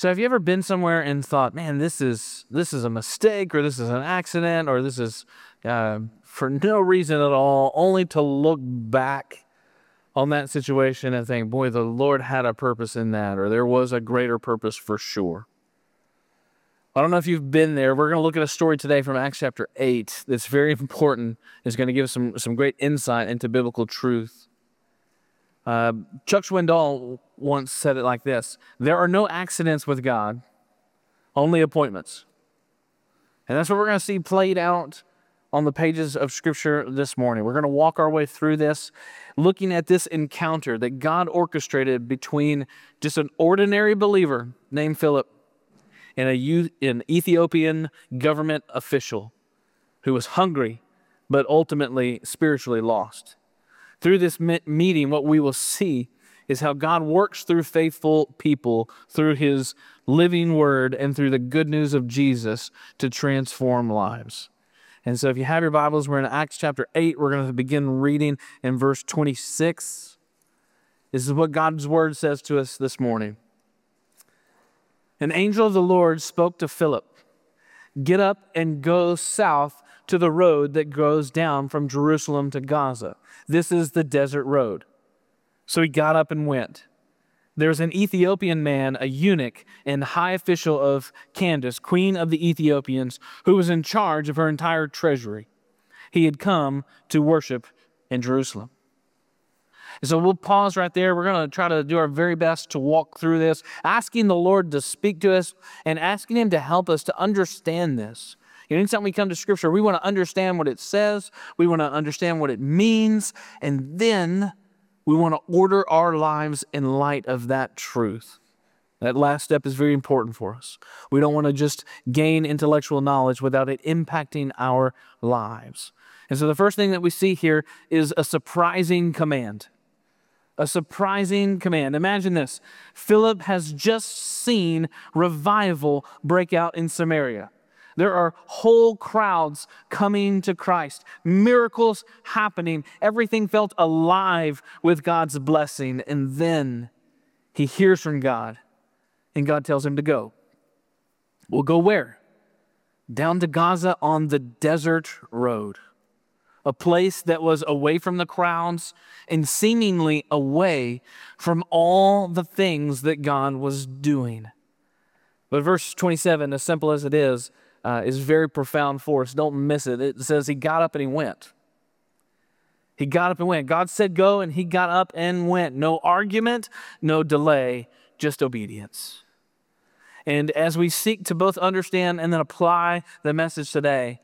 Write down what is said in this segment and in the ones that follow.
So have you ever been somewhere and thought, man, this is a mistake, or this is an accident, or this is for no reason at all, only to look back on that situation and think, boy, the Lord had a purpose in that, or there was a greater purpose for sure. I don't know if you've been there. We're going to look at a story today from Acts chapter 8 that's very important. It's going to give us some great insight into biblical truth. Chuck Swindoll once said it like this: there are no accidents with God, only appointments. And that's what we're going to see played out on the pages of Scripture this morning. We're going to walk our way through this, looking at this encounter that God orchestrated between just an ordinary believer named Philip and an Ethiopian government official who was hungry but ultimately spiritually lost. Through this meeting, what we will see is how God works through faithful people, through His living Word, and through the good news of Jesus to transform lives. And so if you have your Bibles, we're in Acts chapter 8. We're going to begin reading in verse 26. This is what God's Word says to us this morning. An angel of the Lord spoke to Philip, "Get up and go south to the road that goes down from Jerusalem to Gaza. This is the desert road." So he got up and went. There was an Ethiopian man, a eunuch and high official of Candace, queen of the Ethiopians, who was in charge of her entire treasury. He had come to worship in Jerusalem. And so we'll pause right there. We're going to try to do our very best to walk through this, asking the Lord to speak to us and asking Him to help us to understand this. Anytime we come to Scripture, we want to understand what it says. We want to understand what it means. And then we want to order our lives in light of that truth. That last step is very important for us. We don't want to just gain intellectual knowledge without it impacting our lives. And so the first thing that we see here is a surprising command. A surprising command. Imagine this. Philip has just seen revival break out in Samaria. There are whole crowds coming to Christ. Miracles happening. Everything felt alive with God's blessing. And then he hears from God, and God tells him to go. Well, go where? Down to Gaza on the desert road. A place that was away from the crowds and seemingly away from all the things that God was doing. But verse 27, as simple as it is very profound for us. Don't miss it. It says he got up and he went. He got up and went. God said go, and he got up and went. No argument, no delay, just obedience. And as we seek to both understand and then apply the message today,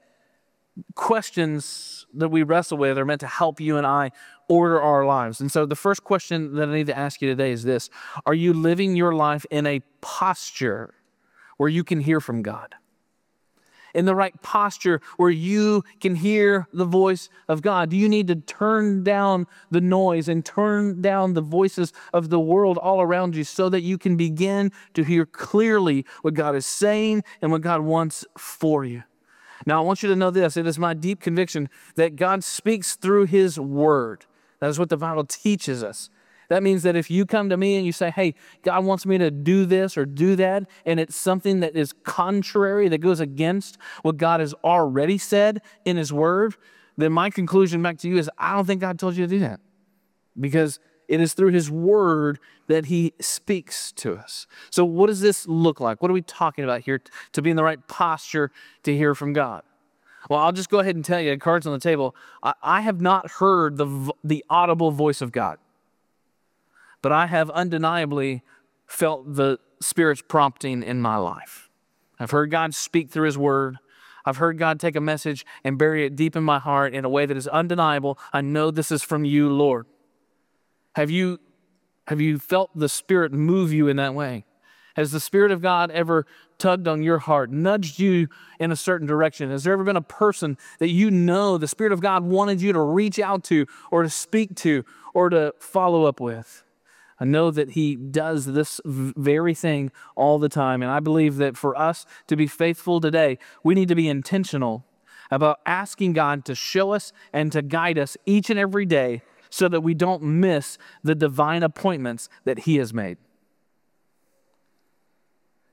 questions that we wrestle with are meant to help you and I order our lives. And so the first question that I need to ask you today is this: are you living your life in a posture where you can hear from God? In the right posture where you can hear the voice of God? Do you need to turn down the noise and turn down the voices of the world all around you so that you can begin to hear clearly what God is saying and what God wants for you? Now, I want you to know this. It is my deep conviction that God speaks through His Word. That is what the Bible teaches us. That means that if you come to me and you say, hey, God wants me to do this or do that, and it's something that is contrary, that goes against what God has already said in His Word, then my conclusion back to you is I don't think God told you to do that. Because it is through His Word that He speaks to us. So what does this look like? What are we talking about here to be in the right posture to hear from God? Well, I'll just go ahead and tell you, cards on the table, I have not heard the audible voice of God. But I have undeniably felt the Spirit's prompting in my life. I've heard God speak through His Word. I've heard God take a message and bury it deep in my heart in a way that is undeniable. I know this is from you, Lord. Have you felt the Spirit move you in that way? Has the Spirit of God ever tugged on your heart, nudged you in a certain direction? Has there ever been a person that you know the Spirit of God wanted you to reach out to or to speak to or to follow up with? I know that He does this very thing all the time. And I believe that for us to be faithful today, we need to be intentional about asking God to show us and to guide us each and every day so that we don't miss the divine appointments that He has made.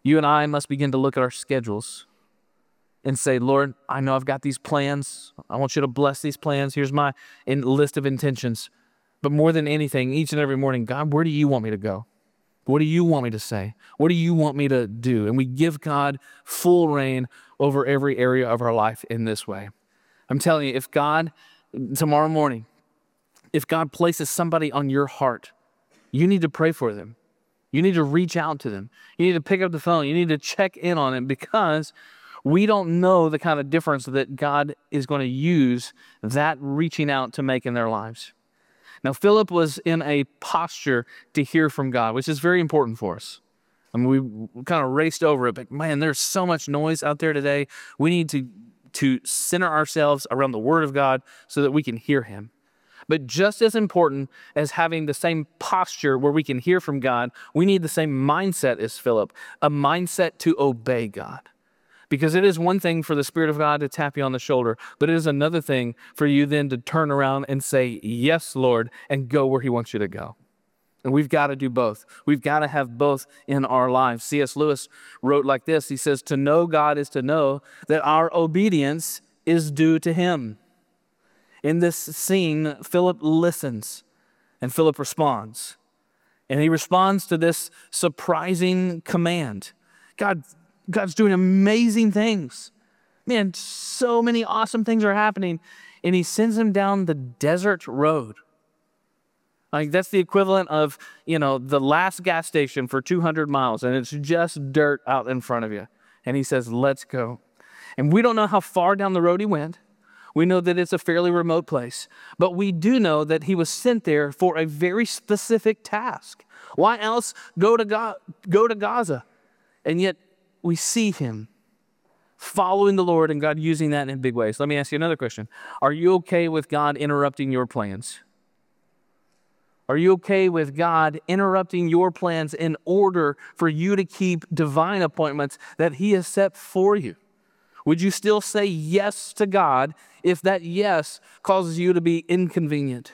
You and I must begin to look at our schedules and say, Lord, I know I've got these plans. I want you to bless these plans. Here's my list of intentions. But more than anything, each and every morning, God, where do you want me to go? What do you want me to say? What do you want me to do? And we give God full reign over every area of our life in this way. I'm telling you, if God, tomorrow morning, if God places somebody on your heart, you need to pray for them. You need to reach out to them. You need to pick up the phone. You need to check in on them, because we don't know the kind of difference that God is going to use that reaching out to make in their lives. Now, Philip was in a posture to hear from God, which is very important for us. I mean, we kind of raced over it, but man, there's so much noise out there today. We need to center ourselves around the Word of God so that we can hear Him. But just as important as having the same posture where we can hear from God, we need the same mindset as Philip, a mindset to obey God. Because it is one thing for the Spirit of God to tap you on the shoulder, but it is another thing for you then to turn around and say, yes, Lord, and go where He wants you to go. And we've got to do both. We've got to have both in our lives. C.S. Lewis wrote like this. He says, to know God is to know that our obedience is due to Him. In this scene, Philip listens and Philip responds. And he responds to this surprising command. God's doing amazing things. Man, so many awesome things are happening. And He sends him down the desert road. Like, that's the equivalent of, the last gas station for 200 miles, and it's just dirt out in front of you. And He says, let's go. And we don't know how far down the road he went. We know that it's a fairly remote place. But we do know that he was sent there for a very specific task. Why else go to Gaza? And yet we see him following the Lord and God using that in big ways. Let me ask you another question. Are you okay with God interrupting your plans? Are you okay with God interrupting your plans in order for you to keep divine appointments that He has set for you? Would you still say yes to God if that yes causes you to be inconvenient?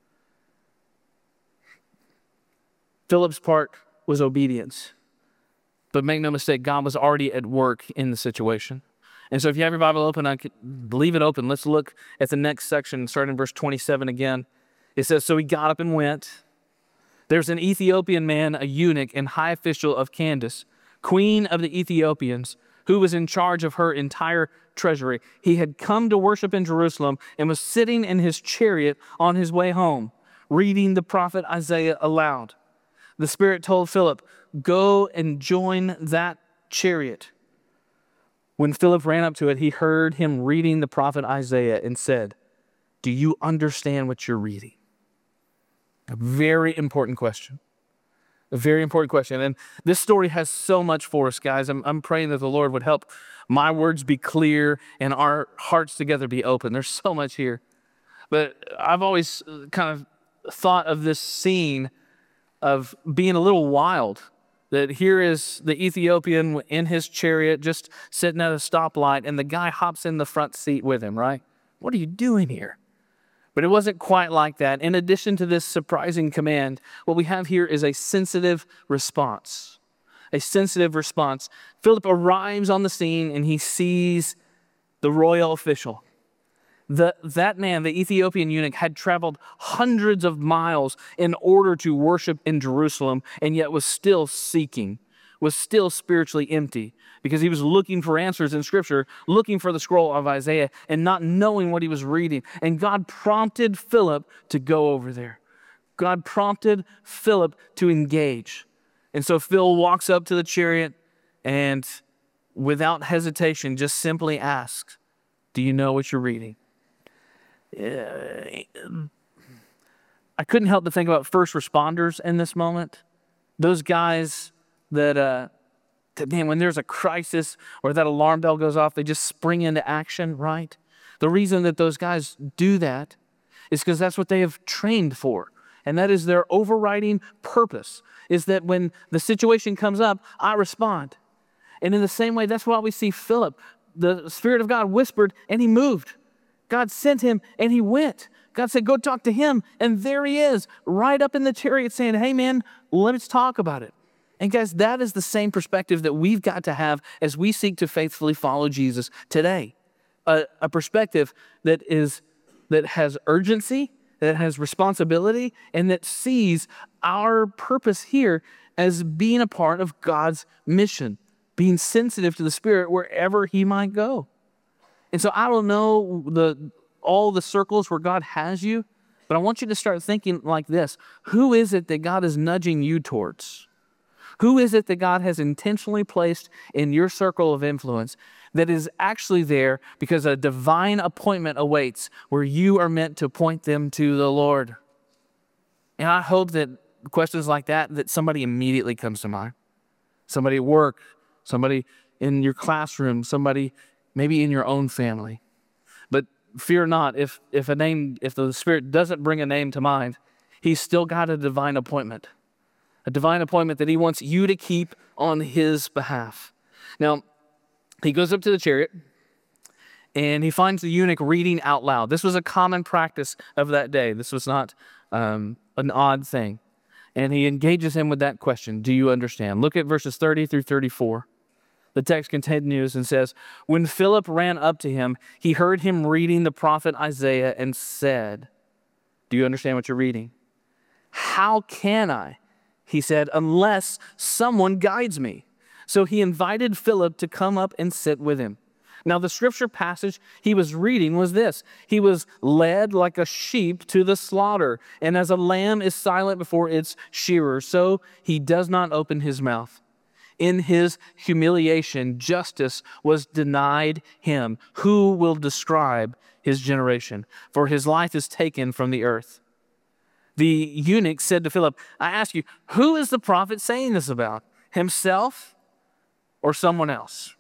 Philip's part was obedience. But make no mistake, God was already at work in the situation. And so if you have your Bible open, I could leave it open. Let's look at the next section, starting in verse 27 again. It says, so he got up and went. There's an Ethiopian man, a eunuch and high official of Candace, queen of the Ethiopians, who was in charge of her entire treasury. He had come to worship in Jerusalem and was sitting in his chariot on his way home, reading the prophet Isaiah aloud. The Spirit told Philip, go and join that chariot. When Philip ran up to it, he heard him reading the prophet Isaiah and said, do you understand what you're reading? A very important question. A very important question. And this story has so much for us, guys. I'm praying that the Lord would help my words be clear and our hearts together be open. There's so much here. But I've always kind of thought of this scene of being a little wild. That here is the Ethiopian in his chariot just sitting at a stoplight, and the guy hops in the front seat with him, right? What are you doing here? But it wasn't quite like that. In addition to this surprising command, what we have here is a sensitive response. A sensitive response. Philip arrives on the scene and he sees the royal official. That man, the Ethiopian eunuch, had traveled hundreds of miles in order to worship in Jerusalem, and yet was still seeking, was still spiritually empty, because he was looking for answers in Scripture, looking for the scroll of Isaiah, and not knowing what he was reading. And God prompted Philip to go over there. God prompted Philip to engage. And so Phil walks up to the chariot and, without hesitation, just simply asks, do you know what you're reading? I couldn't help but think about first responders in this moment. Those guys that man, when there's a crisis or that alarm bell goes off, they just spring into action, right? The reason that those guys do that is because that's what they have trained for. And that is their overriding purpose, is that when the situation comes up, I respond. And in the same way, that's why we see Philip. The Spirit of God whispered and he moved. God sent him and he went. God said, go talk to him. And there he is, right up in the chariot saying, hey man, let's talk about it. And guys, that is the same perspective that we've got to have as we seek to faithfully follow Jesus today. A perspective that has urgency, that has responsibility, and that sees our purpose here as being a part of God's mission, being sensitive to the Spirit wherever He might go. And so I don't know all the circles where God has you, but I want you to start thinking like this. Who is it that God is nudging you towards? Who is it that God has intentionally placed in your circle of influence that is actually there because a divine appointment awaits where you are meant to point them to the Lord? And I hope that questions like that somebody immediately comes to mind. Somebody at work, somebody in your classroom, somebody maybe in your own family. But fear not, if the Spirit doesn't bring a name to mind, He's still got a divine appointment. A divine appointment that He wants you to keep on His behalf. Now, He goes up to the chariot and He finds the eunuch reading out loud. This was a common practice of that day. This was not an odd thing. And He engages him with that question, do you understand? Look at verses 30 through 34. The text continues and says, when Philip ran up to him, he heard him reading the prophet Isaiah and said, do you understand what you're reading? How can I? He said, unless someone guides me. So he invited Philip to come up and sit with him. Now, the scripture passage he was reading was this. He was led like a sheep to the slaughter, and as a lamb is silent before its shearer, so he does not open his mouth. In his humiliation, justice was denied him. Who will describe his generation? For his life is taken from the earth. The eunuch said to Philip, I ask you, who is the prophet saying this about? Himself or someone else?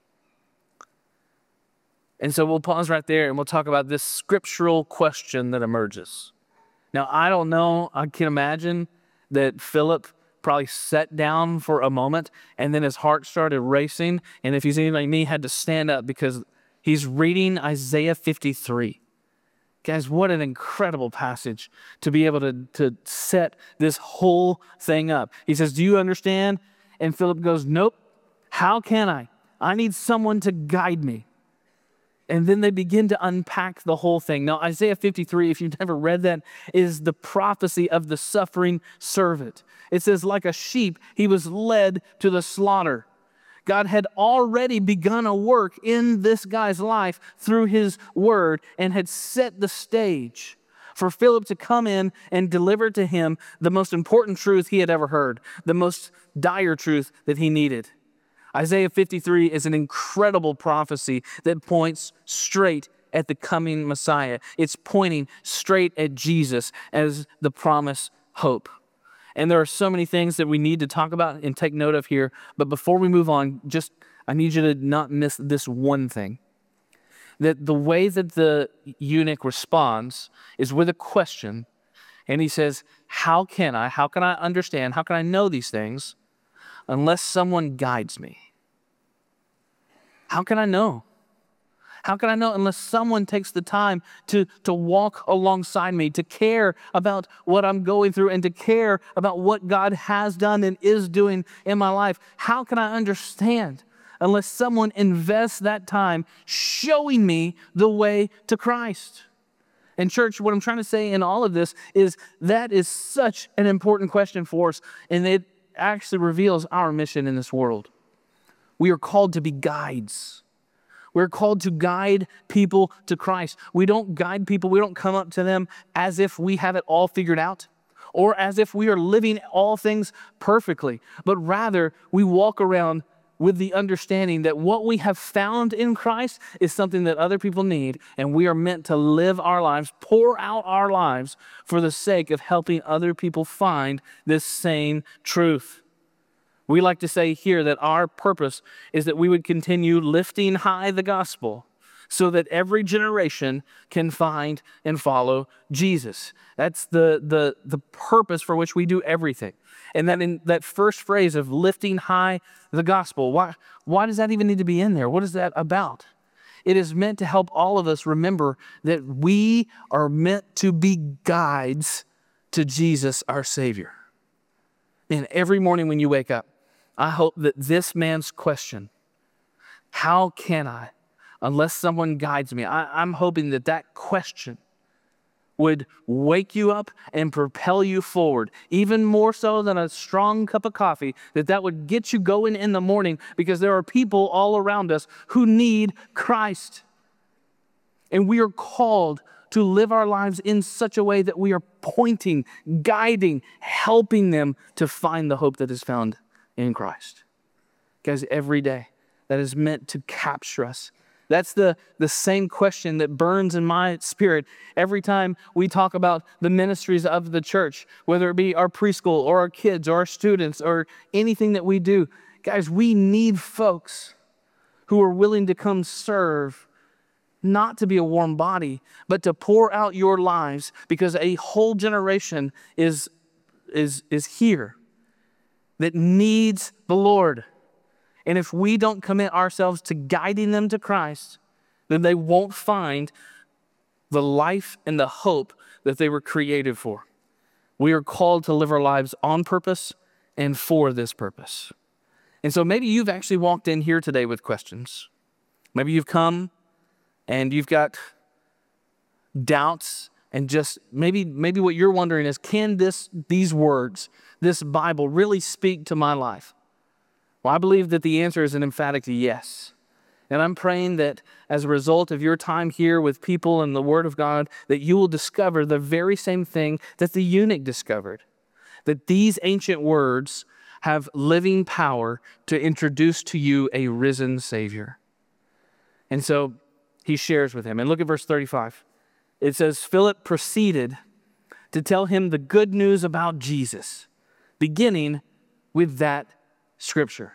And so we'll pause right there and we'll talk about this scriptural question that emerges. Now, I don't know, I can imagine that Philip probably sat down for a moment and then his heart started racing. And if he's anything like me, had to stand up because he's reading Isaiah 53. Guys, what an incredible passage to be able to set this whole thing up. He says, do you understand? And Philip goes, nope. How can I? I need someone to guide me. And then they begin to unpack the whole thing. Now, Isaiah 53, if you've never read that, is the prophecy of the suffering servant. It says, like a sheep, he was led to the slaughter. God had already begun a work in this guy's life through His word and had set the stage for Philip to come in and deliver to him the most important truth he had ever heard, the most dire truth that he needed. Isaiah 53 is an incredible prophecy that points straight at the coming Messiah. It's pointing straight at Jesus as the promised hope. And there are so many things that we need to talk about and take note of here. But before we move on, I need you to not miss this one thing. That the way that the eunuch responds is with a question. And he says, how can I understand, how can I know these things unless someone guides me? How can I know? How can I know unless someone takes the time to walk alongside me, to care about what I'm going through and to care about what God has done and is doing in my life? How can I understand unless someone invests that time showing me the way to Christ? And church, what I'm trying to say in all of this is that is such an important question for us, and it actually reveals our mission in this world. We are called to be guides. We're called to guide people to Christ. We don't guide people, we don't come up to them as if we have it all figured out or as if we are living all things perfectly, but rather we walk around with the understanding that what we have found in Christ is something that other people need, and we are meant to live our lives, pour out our lives for the sake of helping other people find this same truth. We like to say here that our purpose is that we would continue lifting high the gospel so that every generation can find and follow Jesus. That's the purpose for which we do everything. And that in that first phrase of lifting high the gospel, why does that even need to be in there? What is that about? It is meant to help all of us remember that we are meant to be guides to Jesus, our Savior. And every morning when you wake up, I hope that this man's question, how can I, unless someone guides me, I'm hoping that that question would wake you up and propel you forward, even more so than a strong cup of coffee, that would get you going in the morning, because there are people all around us who need Christ. And we are called to live our lives in such a way that we are pointing, guiding, helping them to find the hope that is found in Christ. Guys, every day that is meant to capture us. That's the same question that burns in my spirit every time we talk about the ministries of the church, whether it be our preschool or our kids or our students or anything that we do. Guys, we need folks who are willing to come serve, not to be a warm body, but to pour out your lives, because a whole generation is here that needs the Lord. And if we don't commit ourselves to guiding them to Christ, then they won't find the life and the hope that they were created for. We are called to live our lives on purpose and for this purpose. And so maybe you've actually walked in here today with questions. Maybe you've come and you've got doubts, and just maybe what you're wondering is, can these words, this Bible, really speak to my life? Well, I believe that the answer is an emphatic yes. And I'm praying that as a result of your time here with people and the Word of God, that you will discover the very same thing that the eunuch discovered, that these ancient words have living power to introduce to you a risen Savior. And so he shares with him. And look at verse 35. It says, Philip proceeded to tell him the good news about Jesus, beginning with that scripture.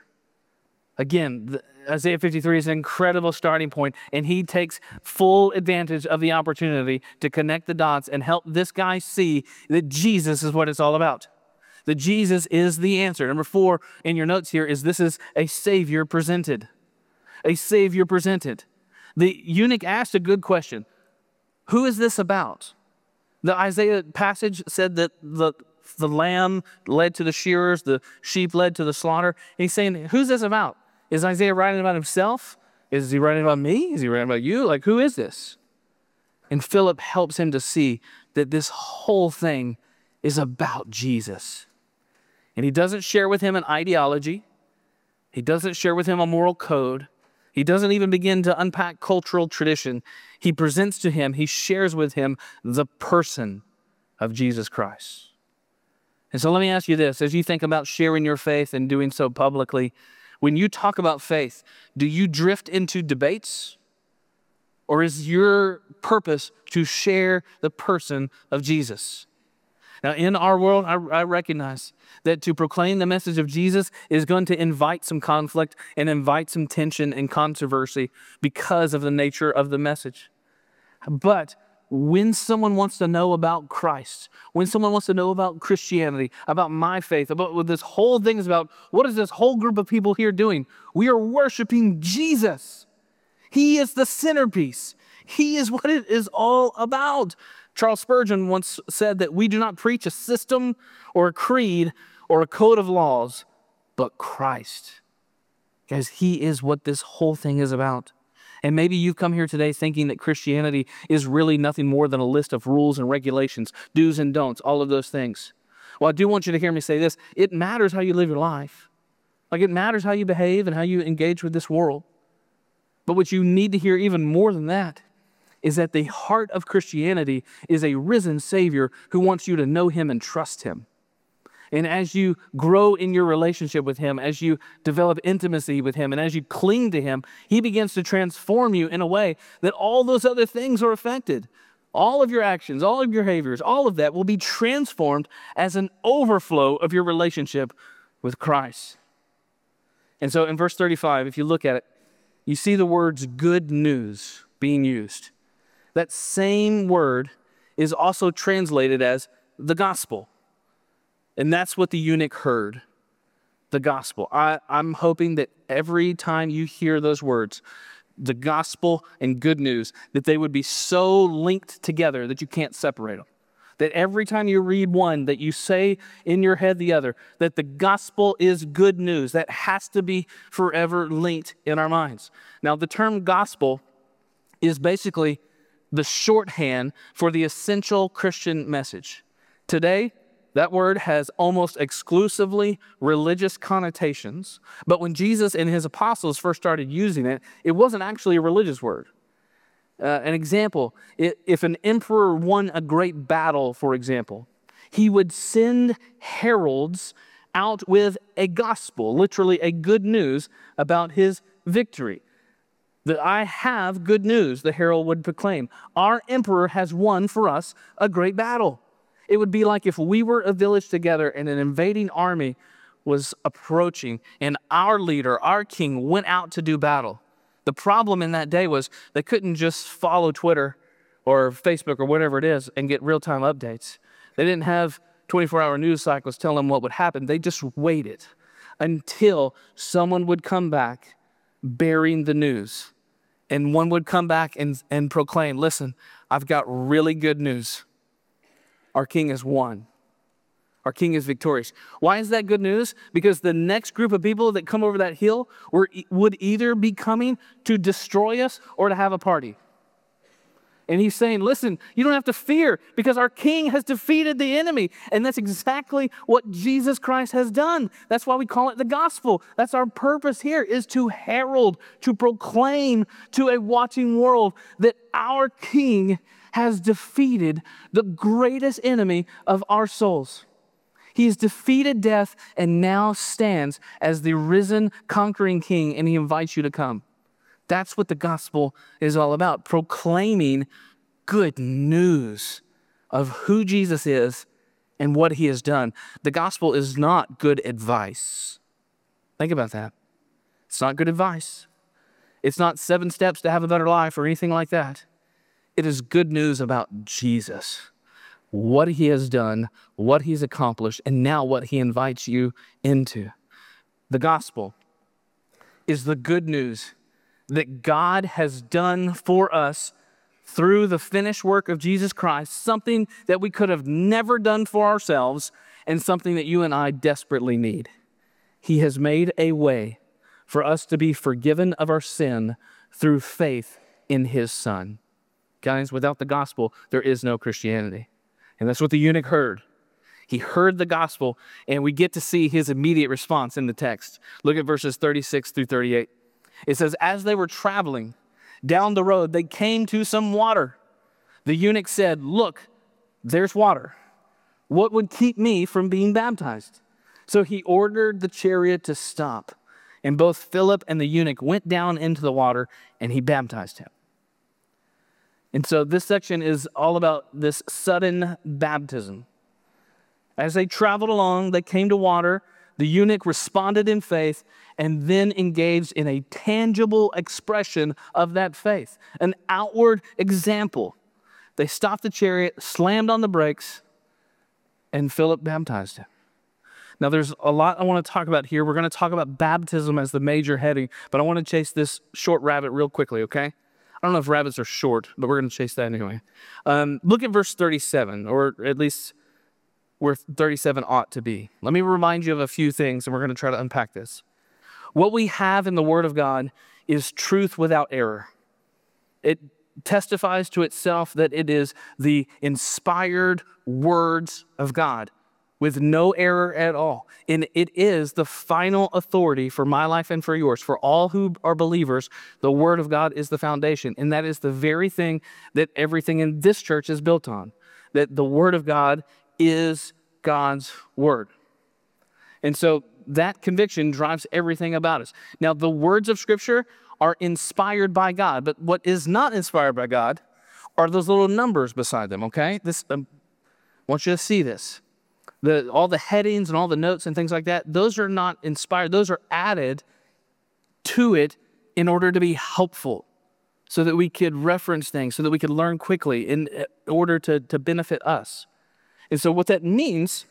Again, Isaiah 53 is an incredible starting point, and he takes full advantage of the opportunity to connect the dots and help this guy see that Jesus is what it's all about. That Jesus is the answer. Number 4 in your notes here is, this is a Savior presented. A Savior presented. The eunuch asked a good question. Who is this about? The Isaiah passage said that the lamb led to the shearers, the sheep led to the slaughter. And he's saying, who's this about? Is Isaiah writing about himself? Is he writing about me? Is he writing about you? Like, who is this? And Philip helps him to see that this whole thing is about Jesus. And he doesn't share with him an ideology. He doesn't share with him a moral code. He doesn't even begin to unpack cultural tradition. He presents to him, he shares with him the person of Jesus Christ. And so let me ask you this, as you think about sharing your faith and doing so publicly, when you talk about faith, do you drift into debates? Or is your purpose to share the person of Jesus? Now, in our world, I recognize that to proclaim the message of Jesus is going to invite some conflict and invite some tension and controversy because of the nature of the message. But when someone wants to know about Christ, when someone wants to know about Christianity, about my faith, about what this whole thing is about, what is this whole group of people here doing? We are worshiping Jesus. He is the centerpiece. He is what it is all about. Charles Spurgeon once said that we do not preach a system or a creed or a code of laws, but Christ. Guys, he is what this whole thing is about. And maybe you've come here today thinking that Christianity is really nothing more than a list of rules and regulations, do's and don'ts, all of those things. Well, I do want you to hear me say this. It matters how you live your life. Like, it matters how you behave and how you engage with this world. But what you need to hear even more than that is that the heart of Christianity is a risen Savior who wants you to know him and trust him. And as you grow in your relationship with him, as you develop intimacy with him, and as you cling to him, he begins to transform you in a way that all those other things are affected. All of your actions, all of your behaviors, all of that will be transformed as an overflow of your relationship with Christ. And so in verse 35, if you look at it, you see the words good news being used. That same word is also translated as the gospel. And that's what the eunuch heard, the gospel. I'm hoping that every time you hear those words, the gospel and good news, that they would be so linked together that you can't separate them. That every time you read one, that you say in your head the other, that the gospel is good news. That has to be forever linked in our minds. Now, the term gospel is basically the shorthand for the essential Christian message. Today, that word has almost exclusively religious connotations, but when Jesus and his apostles first started using it, it wasn't actually a religious word. An example, if an emperor won a great battle, for example, he would send heralds out with a gospel, literally a good news about his victory. That I have good news, the herald would proclaim. Our emperor has won for us a great battle. It would be like if we were a village together and an invading army was approaching and our leader, our king, went out to do battle. The problem in that day was they couldn't just follow Twitter or Facebook or whatever it is and get real-time updates. They didn't have 24-hour news cycles telling them what would happen. They just waited until someone would come back bearing the news. And one would come back and proclaim, listen, I've got really good news. Our king has won. Our king is victorious. Why is that good news? Because the next group of people that come over that hill would either be coming to destroy us or to have a party. And he's saying, listen, you don't have to fear because our king has defeated the enemy. And that's exactly what Jesus Christ has done. That's why we call it the gospel. That's our purpose here, is to herald, to proclaim to a watching world that our king has defeated the greatest enemy of our souls. He has defeated death and now stands as the risen, conquering king, and he invites you to come. That's what the gospel is all about, proclaiming good news of who Jesus is and what he has done. The gospel is not good advice. Think about that. It's not good advice. It's not 7 steps to have a better life or anything like that. It is good news about Jesus, what he has done, what he's accomplished, and now what he invites you into. The gospel is the good news that God has done for us through the finished work of Jesus Christ, something that we could have never done for ourselves and something that you and I desperately need. He has made a way for us to be forgiven of our sin through faith in his Son. Guys, without the gospel, there is no Christianity. And that's what the eunuch heard. He heard the gospel, and we get to see his immediate response in the text. Look at verses 36 through 38. It says, as they were traveling down the road, they came to some water. The eunuch said, look, there's water. What would keep me from being baptized? So he ordered the chariot to stop, and both Philip and the eunuch went down into the water, and he baptized him. And so this section is all about this sudden baptism. As they traveled along, they came to water. The eunuch responded in faith and then engaged in a tangible expression of that faith, an outward example. They stopped the chariot, slammed on the brakes, and Philip baptized him. Now, there's a lot I want to talk about here. We're going to talk about baptism as the major heading, but I want to chase this short rabbit real quickly, okay? I don't know if rabbits are short, but we're going to chase that anyway. Look at verse 37, or at least where 37 ought to be. Let me remind you of a few things, and we're going to try to unpack this. What we have in the Word of God is truth without error. It testifies to itself that it is the inspired words of God with no error at all. And it is the final authority for my life and for yours. For all who are believers, the Word of God is the foundation. And that is the very thing that everything in this church is built on. That the Word of God is God's Word. And so that conviction drives everything about us. Now, the words of Scripture are inspired by God, but what is not inspired by God are those little numbers beside them, okay? I want you to see this. All the headings and all the notes and things like that, those are not inspired. Those are added to it in order to be helpful, so that we could reference things, so that we could learn quickly in order to benefit us. And so what that means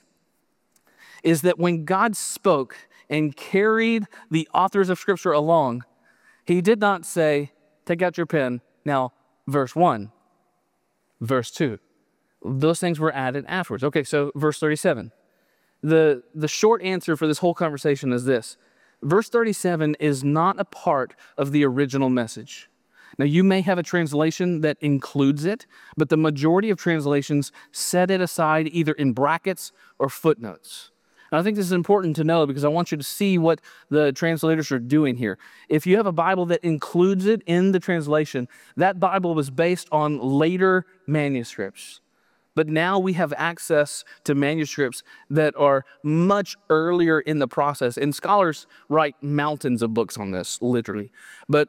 is that when God spoke and carried the authors of Scripture along, he did not say, take out your pen, now verse 1, verse 2, Those things were added afterwards. Okay, so verse 37. The short answer for this whole conversation is this. Verse 37 is not a part of the original message. Now, you may have a translation that includes it, but the majority of translations set it aside either in brackets or footnotes. And I think this is important to know because I want you to see what the translators are doing here. If you have a Bible that includes it in the translation, that Bible was based on later manuscripts. But now we have access to manuscripts that are much earlier in the process. And scholars write mountains of books on this, literally. But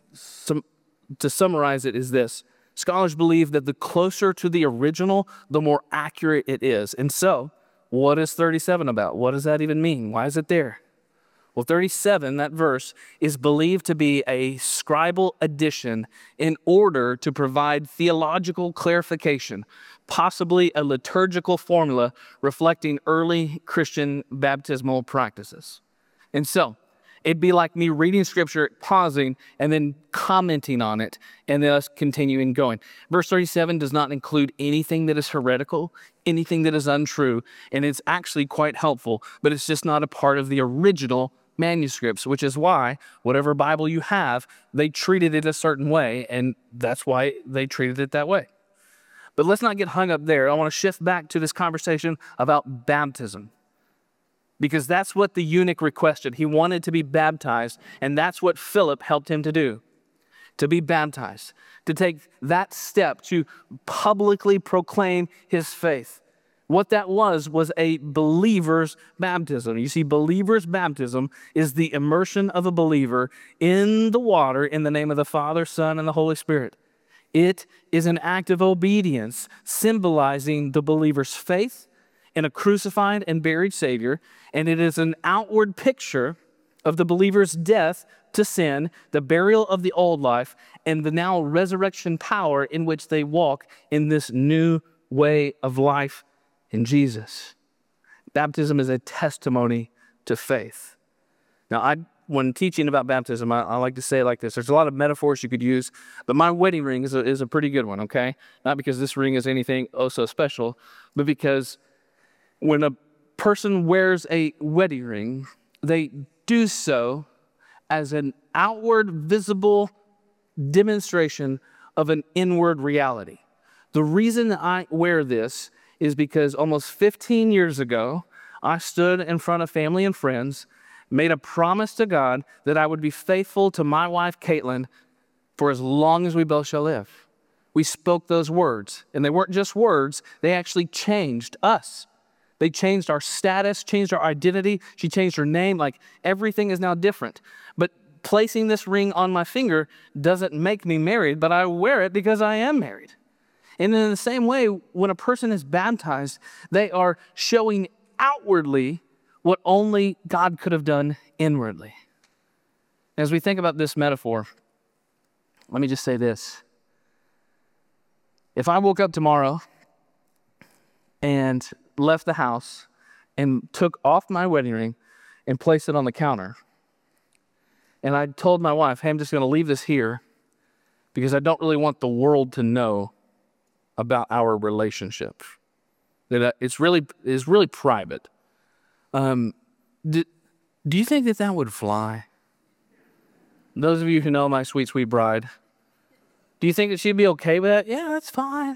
to summarize it is this. Scholars believe that the closer to the original, the more accurate it is. And so, what is 37 about? What does that even mean? Why is it there? Well, 37, that verse, is believed to be a scribal addition in order to provide theological clarification, possibly a liturgical formula reflecting early Christian baptismal practices. And so, it'd be like me reading scripture, pausing, and then commenting on it, and then us continuing going. Verse 37 does not include anything that is heretical, anything that is untrue, and it's actually quite helpful, but it's just not a part of the original manuscripts, which is why whatever Bible you have, they treated it a certain way, and that's why they treated it that way. But let's not get hung up there. I want to shift back to this conversation about baptism. Because that's what the eunuch requested. He wanted to be baptized, and that's what Philip helped him to do, to be baptized, to take that step to publicly proclaim his faith. What that was a believer's baptism. You see, believer's baptism is the immersion of a believer in the water in the name of the Father, Son, and the Holy Spirit. It is an act of obedience symbolizing the believer's faith in a crucified and buried Savior, and it is an outward picture of the believer's death to sin, the burial of the old life, and the now resurrection power in which they walk in this new way of life in Jesus. Baptism is a testimony to faith. Now, when teaching about baptism, I like to say it like this. There's a lot of metaphors you could use, but my wedding ring is a pretty good one, okay? Not because this ring is anything so special, but because when a person wears a wedding ring, they do so as an outward visible demonstration of an inward reality. The reason that I wear this is because almost 15 years ago, I stood in front of family and friends, made a promise to God that I would be faithful to my wife, Caitlin, for as long as we both shall live. We spoke those words, and they weren't just words, they actually changed us. They changed our status, changed our identity. She changed her name. Like, everything is now different. But placing this ring on my finger doesn't make me married, but I wear it because I am married. And in the same way, when a person is baptized, they are showing outwardly what only God could have done inwardly. As we think about this metaphor, let me just say this. If I woke up tomorrow and left the house and took off my wedding ring and placed it on the counter, and I told my wife, hey, I'm just going to leave this here because I don't really want the world to know about our relationship. That it's really private. Do you think that would fly? Those of you who know my sweet, sweet bride, do you think that she'd be okay with that? Yeah, that's fine.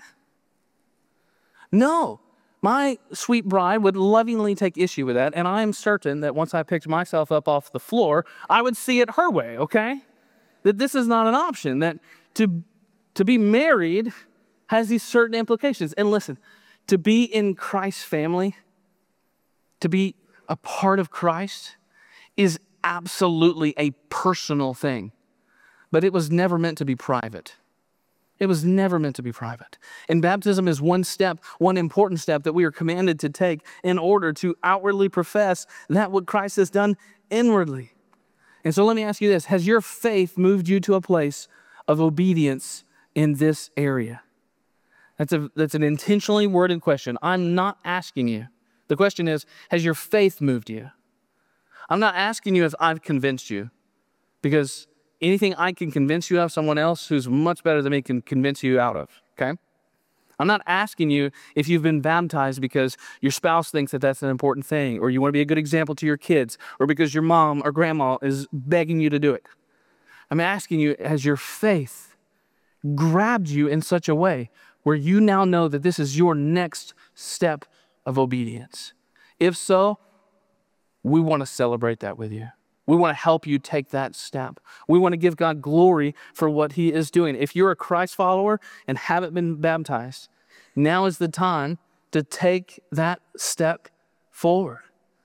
No. My sweet bride would lovingly take issue with that, and I am certain that once I picked myself up off the floor, I would see it her way, okay? That this is not an option, that to be married has these certain implications. And listen, to be in Christ's family, to be a part of Christ, is absolutely a personal thing. But it was never meant to be private. It was never meant to be private. And baptism is one step, one important step that we are commanded to take in order to outwardly profess that what Christ has done inwardly. And so let me ask you this. Has your faith moved you to a place of obedience in this area? That's an intentionally worded question. I'm not asking you. The question is, has your faith moved you? I'm not asking you if I've convinced you, because anything I can convince you of, someone else who's much better than me can convince you out of, okay? I'm not asking you if you've been baptized because your spouse thinks that that's an important thing, or you want to be a good example to your kids, or because your mom or grandma is begging you to do it. I'm asking you, has your faith grabbed you in such a way where you now know that this is your next step of obedience? If so, we want to celebrate that with you. We want to help you take that step. We want to give God glory for what he is doing. If you're a Christ follower and haven't been baptized, now is the time to take that step forward.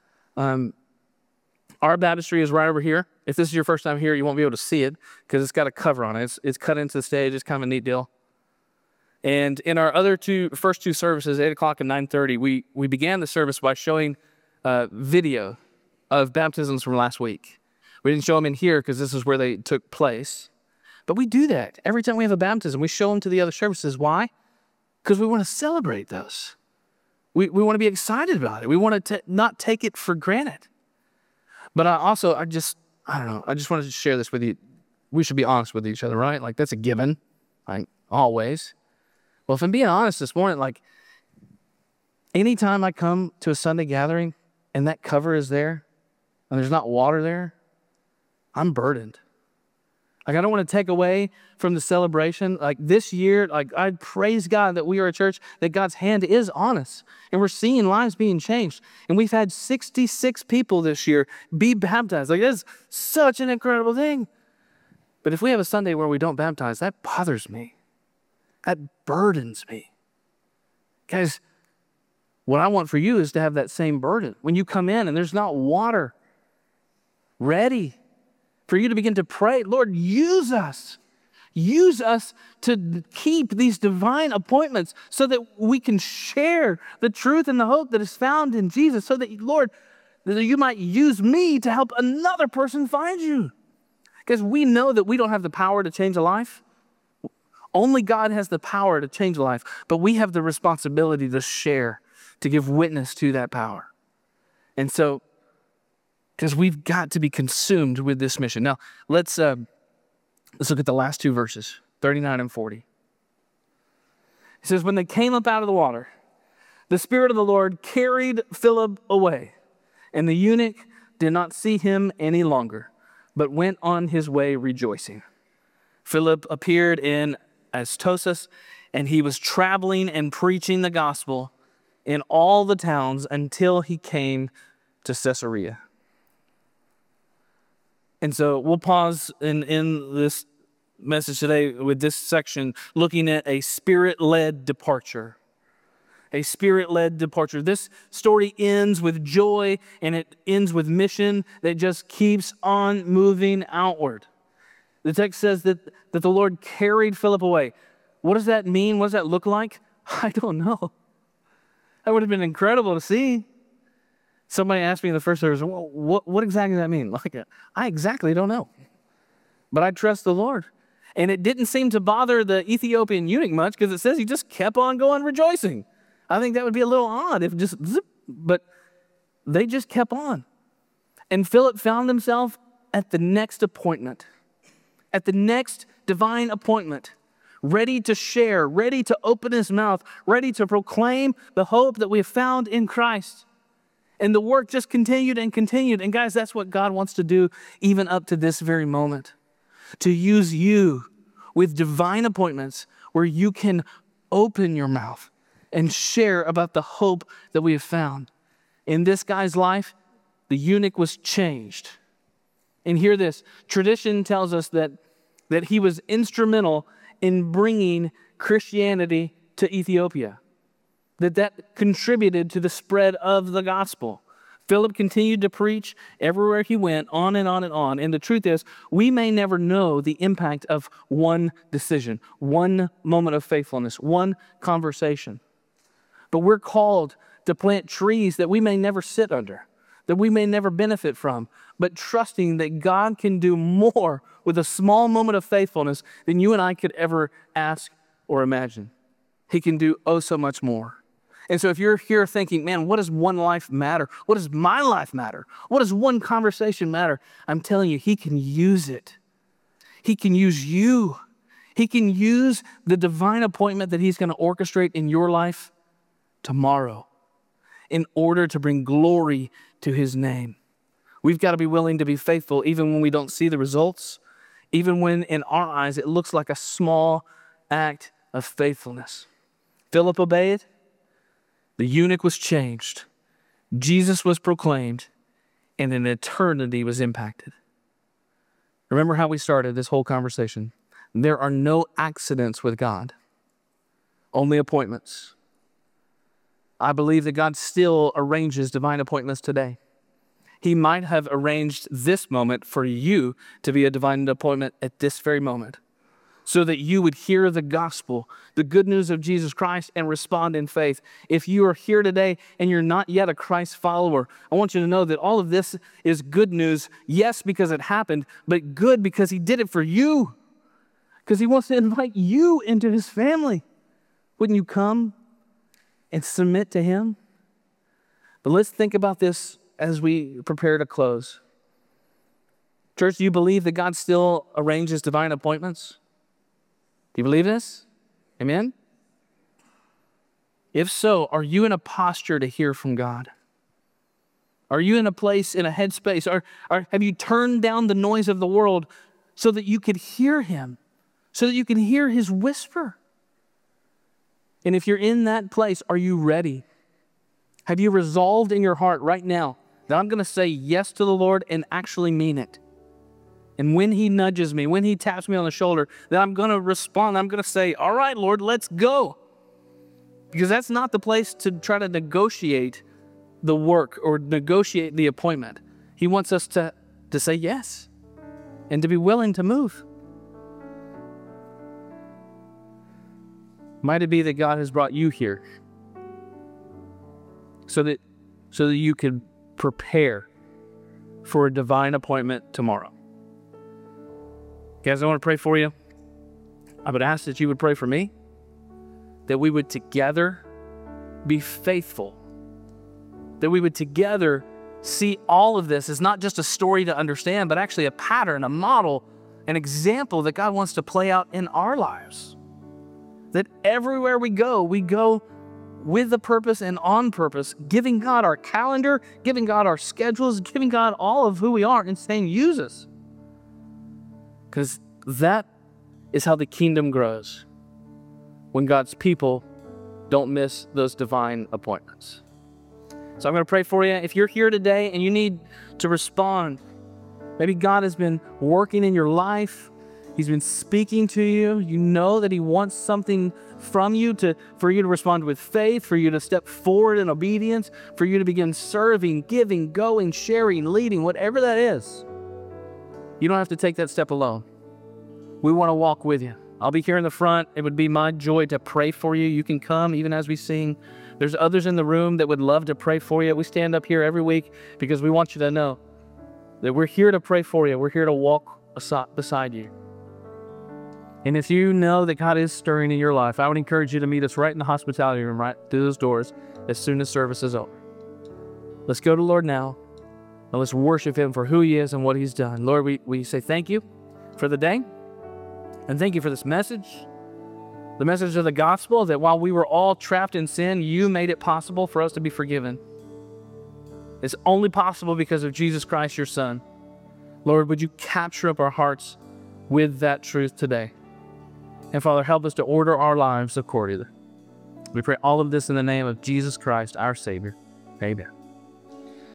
Our baptistry is right over here. If this is your first time here, you won't be able to see it because it's got a cover on it. It's cut into the stage. It's kind of a neat deal. And in our first two services, 8 o'clock and 9:30, we began the service by showing video of baptisms from last week. We didn't show them in here because this is where they took place. But we do that. Every time we have a baptism, we show them to the other services. Why? Because we want to celebrate those. We want to be excited about it. We want to not take it for granted. But I just wanted to share this with you. We should be honest with each other, right? Like, that's a given, like, always. Well, if I'm being honest this morning, like, anytime I come to a Sunday gathering and that cover is there and there's not water there, I'm burdened. Like, I don't want to take away from the celebration. Like, this year, like, I praise God that we are a church, that God's hand is on us. And we're seeing lives being changed. And we've had 66 people this year be baptized. Like, that's such an incredible thing. But if we have a Sunday where we don't baptize, that bothers me. That burdens me. Guys, what I want for you is to have that same burden. When you come in and there's not water ready for you to begin to pray, Lord, use us. Use us to keep these divine appointments so that we can share the truth and the hope that is found in Jesus, so that, Lord, that you might use me to help another person find you. Because we know that we don't have the power to change a life. Only God has the power to change a life, but we have the responsibility to share, to give witness to that power. And so, because we've got to be consumed with this mission. Now, let's look at the last two verses, 39 and 40. It says, when they came up out of the water, the Spirit of the Lord carried Philip away, and the eunuch did not see him any longer, but went on his way rejoicing. Philip appeared in Azotus, and he was traveling and preaching the gospel in all the towns until he came to Caesarea. And so we'll pause in this message today with this section, looking at a Spirit-led departure. A Spirit-led departure. This story ends with joy, and it ends with mission that just keeps on moving outward. The text says that the Lord carried Philip away. What does that mean? What does that look like? I don't know. That would have been incredible to see. Somebody asked me in the first service, well, what exactly does that mean? Like, I exactly don't know. But I trust the Lord. And it didn't seem to bother the Ethiopian eunuch much because it says he just kept on going rejoicing. I think that would be a little odd if just zip, but they just kept on. And Philip found himself at the next appointment, at the next divine appointment, ready to share, ready to open his mouth, ready to proclaim the hope that we have found in Christ. And the work just continued and continued. And guys, that's what God wants to do even up to this very moment. To use you with divine appointments where you can open your mouth and share about the hope that we have found. In this guy's life, the eunuch was changed. And hear this, tradition tells us that he was instrumental in bringing Christianity to Ethiopia. That contributed to the spread of the gospel. Philip continued to preach everywhere he went, on and on and on. And the truth is, we may never know the impact of one decision, one moment of faithfulness, one conversation. But we're called to plant trees that we may never sit under, that we may never benefit from, but trusting that God can do more with a small moment of faithfulness than you and I could ever ask or imagine. He can do oh so much more. And so if you're here thinking, man, what does one life matter? What does my life matter? What does one conversation matter? I'm telling you, he can use it. He can use you. He can use the divine appointment that he's going to orchestrate in your life tomorrow in order to bring glory to his name. We've got to be willing to be faithful even when we don't see the results, even when in our eyes it looks like a small act of faithfulness. Philip obeyed. The eunuch was changed. Jesus was proclaimed, and an eternity was impacted. Remember how we started this whole conversation. There are no accidents with God, only appointments. I believe that God still arranges divine appointments today. He might have arranged this moment for you to be a divine appointment at this very moment, so that you would hear the gospel, the good news of Jesus Christ, and respond in faith. If you are here today and you're not yet a Christ follower, I want you to know that all of this is good news, yes, because it happened, but good because he did it for you, because he wants to invite you into his family. Wouldn't you come and submit to him? But let's think about this as we prepare to close. Church, do you believe that God still arranges divine appointments? Do you believe this? Amen? If so, are you in a posture to hear from God? Are you in a place, in a headspace? Or have you turned down the noise of the world so that you could hear him, so that you can hear his whisper? And if you're in that place, are you ready? Have you resolved in your heart right now that I'm going to say yes to the Lord and actually mean it? And when he nudges me, when he taps me on the shoulder, that I'm going to respond. I'm going to say, all right, Lord, let's go. Because that's not the place to try to negotiate the work or negotiate the appointment. He wants us to say yes and to be willing to move. Might it be that God has brought you here so that you can prepare for a divine appointment tomorrow? Guys, I want to pray for you. I would ask that you would pray for me, that we would together be faithful, that we would together see all of this as not just a story to understand, but actually a pattern, a model, an example that God wants to play out in our lives. That everywhere we go with a purpose and on purpose, giving God our calendar, giving God our schedules, giving God all of who we are and saying, use us. Because that is how the kingdom grows, when God's people don't miss those divine appointments. So I'm going to pray for you. If you're here today and you need to respond, maybe God has been working in your life, he's been speaking to you. You know that he wants something from you for you to respond with faith, for you to step forward in obedience, for you to begin serving, giving, going, sharing, leading, whatever that is. You don't have to take that step alone. We want to walk with you. I'll be here in the front. It would be my joy to pray for you. You can come even as we sing. There's others in the room that would love to pray for you. We stand up here every week because we want you to know that we're here to pray for you. We're here to walk beside you. And if you know that God is stirring in your life, I would encourage you to meet us right in the hospitality room, right through those doors, as soon as service is over. Let's go to the Lord now, and let's worship him for who he is and what he's done. Lord, we say thank you for the day, and thank you for this message, the message of the gospel, that while we were all trapped in sin, you made it possible for us to be forgiven. It's only possible because of Jesus Christ, your Son. Lord, would you capture up our hearts with that truth today? And Father, help us to order our lives accordingly. We pray all of this in the name of Jesus Christ, our Savior. Amen.